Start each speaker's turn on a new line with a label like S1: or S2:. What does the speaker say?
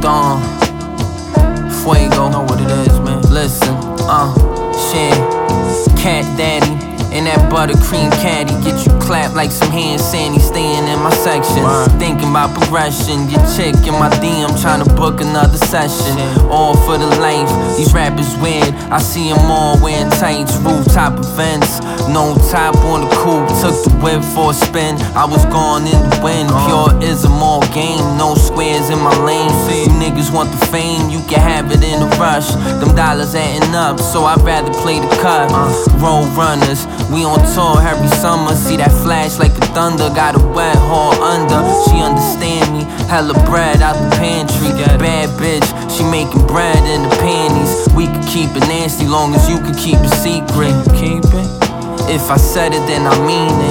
S1: Dawn, Fuego, know what it is, man. Listen, shit, Cat Daddy, and that buttercream caddy get you clapped like some hand sandy. Staying in my section, thinking about progression. Your chick in my DM trying to book another session. All for the life, these rappers weird. I see them all wearing tights, rooftop events. No top on the coupe, took the whip for a spin. I was gone in the wind, pureism all game. No squares in my lane. You niggas want the fame, you can have it in a rush. Them dollars adding up, so I'd rather play the cut. Road runners, we on tour every summer. See that flash like a thunder, got a wet haul under. She understand me, hella bread out the pantry. Bad bitch, she making bread in the panties. We could keep it nasty long as you could keep it secret. Keep it? If I said it, then I mean it.